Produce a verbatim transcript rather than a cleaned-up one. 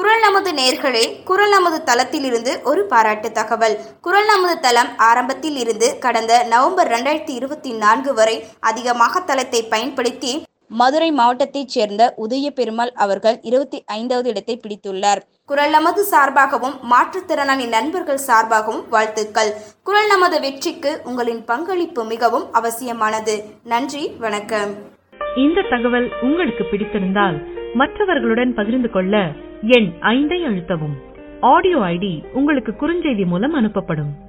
குரல் நமது நேர்களே, குரல் நமது தளத்திலிருந்து ஒரு பாராட்டு தகவல். குரல் நமது தளம் ஆரம்பத்தில் இருந்து கடந்த நவம்பர் இரண்டாயிரத்தி இருபத்தி நான்கு வரை அதிகமாக தளத்தை பயன்படுத்தி மதுரை மாவட்டத்தைச் சேர்ந்த உதய பெருமாள் அவர்கள் இருபத்தி ஐந்தாவது இடத்தை பிடித்துள்ளார். குரல் நமது சார்பாகவும் மாற்றுத்திறனாளி நண்பர்கள் சார்பாகவும் வாழ்த்துக்கள். குரல் நமது வெற்றிக்கு உங்களின் பங்களிப்பு மிகவும் அவசியமானது. நன்றி, வணக்கம். இந்த தகவல் உங்களுக்கு பிடித்திருந்தால் மற்றவர்களுடன் பகிர்ந்து கொள்ள எண் ஐந்தை அழுத்தவும். ஆடியோ ஐடி உங்களுக்கு குறுஞ்செய்தி மூலம் அனுப்பப்படும்.